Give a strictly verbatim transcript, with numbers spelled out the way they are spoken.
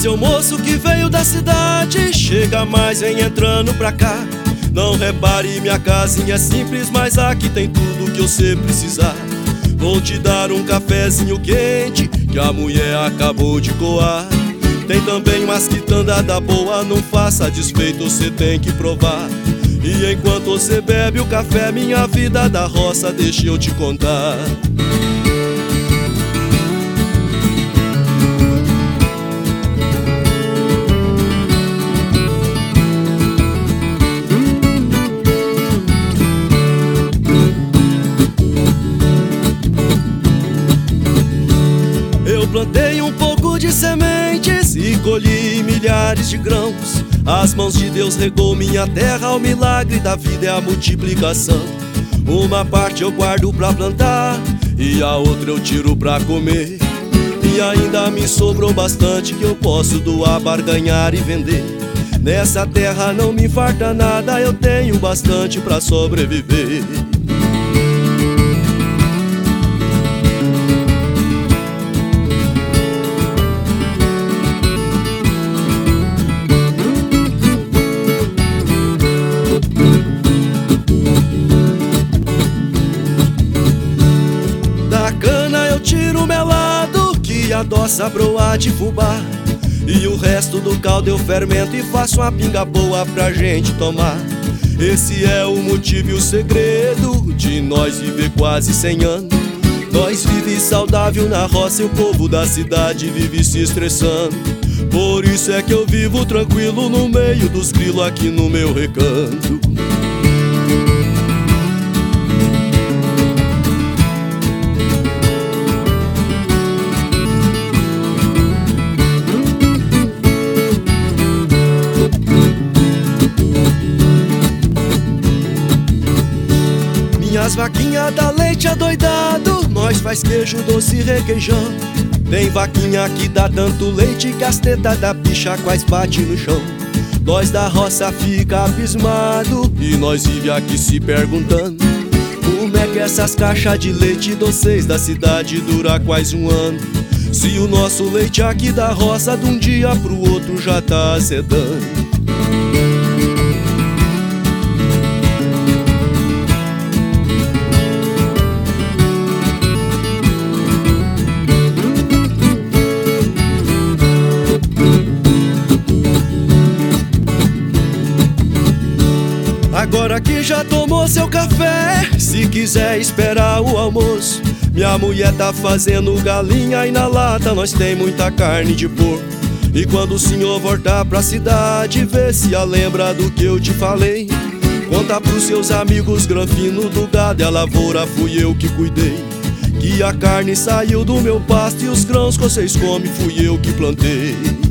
seu moço que veio da cidade, chega mais, vem entrando pra cá. Não repare, minha casinha é simples, mas aqui tem tudo que você precisar. Vou te dar um cafezinho quente que a mulher acabou de coar. Tem também umas quitanda da boa, não faça desfeito, você tem que provar. E enquanto você bebe o café, minha vida da roça, deixa eu te contar. Eu plantei um pouco de sementes e colhi milhares de grãos. As mãos de Deus regou minha terra, o milagre da vida é a multiplicação. Uma parte eu guardo pra plantar e a outra eu tiro pra comer. E ainda me sobrou bastante que eu posso doar, barganhar e vender. Nessa terra não me falta nada, eu tenho bastante pra sobreviver. Tiro o melado que adoça a broa de fubá, e o resto do caldo eu fermento e faço uma pinga boa pra gente tomar. Esse é o motivo e o segredo de nós viver quase cem anos. Nós vive saudável na roça e o povo da cidade vive se estressando. Por isso é que eu vivo tranquilo no meio dos grilos aqui no meu recanto. As vaquinhas dá leite adoidado, nós faz queijo, doce e requeijão. Tem vaquinha que dá tanto leite que as tetas da bicha quase bate no chão. Nós da roça fica abismado e nós vive aqui se perguntando como é que essas caixas de leite doces da cidade dura quase um ano, se o nosso leite aqui da roça de um dia pro outro já tá azedando. Agora que já tomou seu café, se quiser esperar o almoço, minha mulher tá fazendo galinha e na lata nós tem muita carne de porco. E quando o senhor voltar pra cidade, vê se a lembra do que eu te falei. Conta pros seus amigos, granfino do gado e a lavoura fui eu que cuidei. Que a carne saiu do meu pasto e os grãos que vocês comem fui eu que plantei.